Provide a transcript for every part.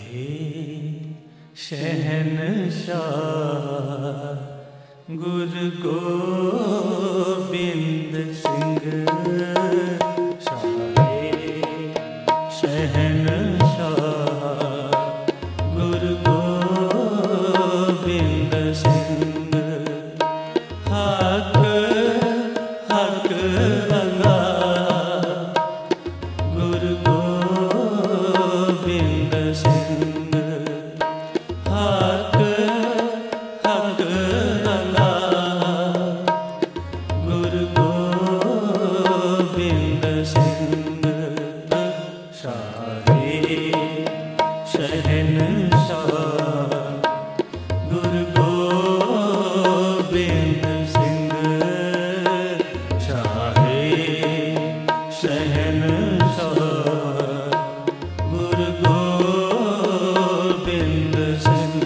शहनशाह गुरु गोबिंद सिंह शाहे शहनशाह गुरु गोबिंद सिंह हक हक अल्लाह गुरु गोबिंद सिंह हक हक अल्लाह गुरु गोबिंद सिंह शाहे शहनशाह गुरु गोबिंद सिंह शाहे शहनशाह गुरु गोबिंद सिंह।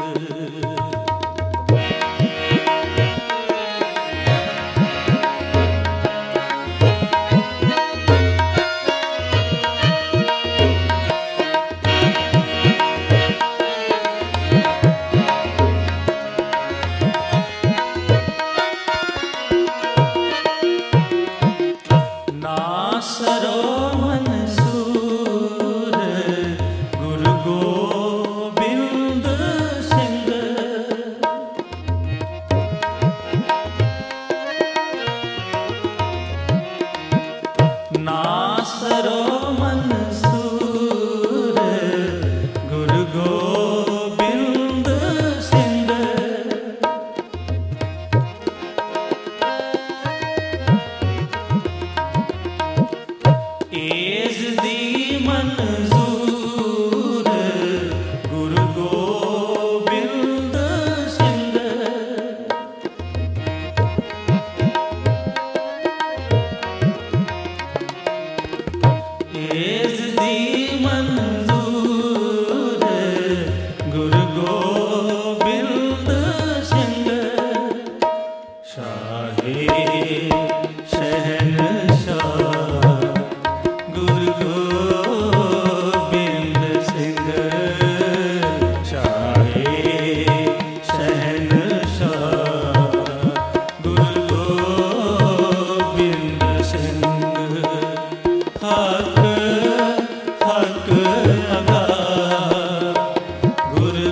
नासरो मंसूर गुरु गोबिंद सिंह नासरो मंसूर गुरु गोबिंद सिंह एज़ दी मंजूर गुरु गोबिंद सिंह एज़ दी मंजूर गुरु गोबिंद सिंह शाहे शहनशाह गुरु गोबिंद सिंह शाहे शहनशाह गुरु गोबिंद सिंह हक हक अल्लाह गुरु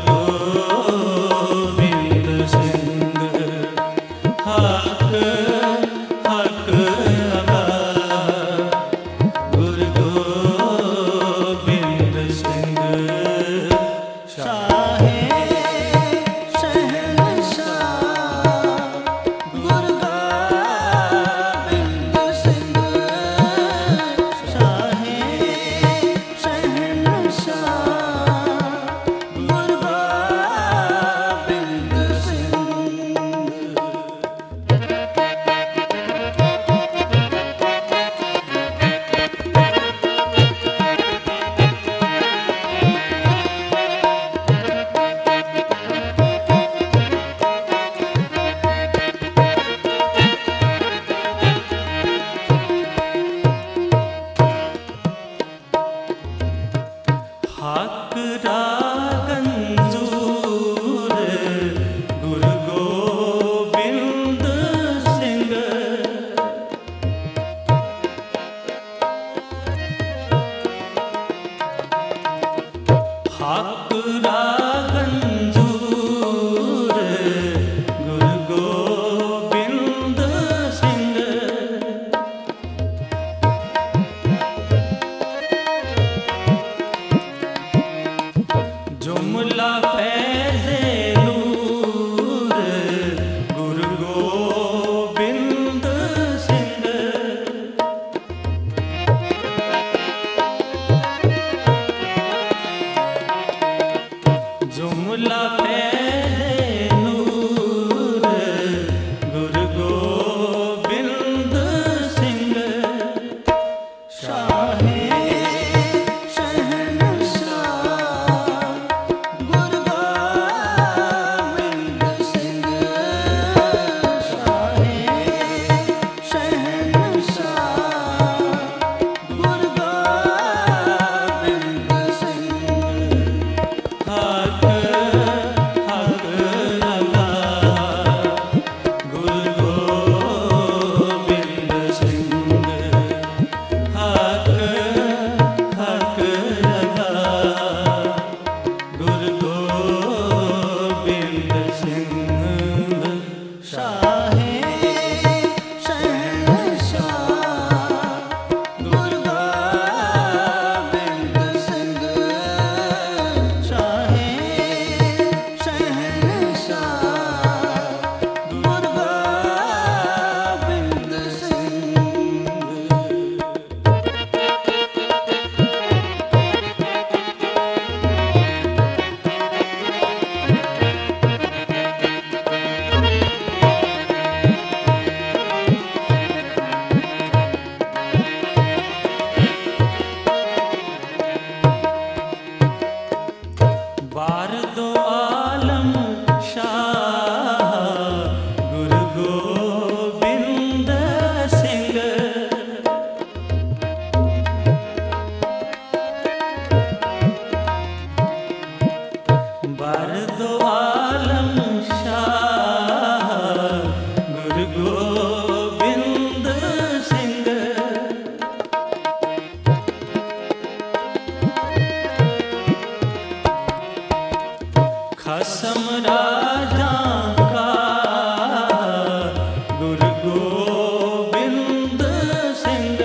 गोबिंद सिंह हक हक अल्लाह गुरु गोबिंद सिंह शाहे शहनशाह गुरु गोबिंद सिंह शाहे शहनशाह गुरु गोबिंद सिंह। हक रागंजूर गुरु गोबिंद सिंह हक रागंजूर गुरु गोबिंद सिंह जुमला फैज़े नूर गुरु गोबिंद सिंह खसम राजा का गुरु गोबिंद सिंह।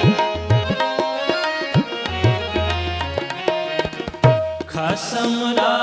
खसम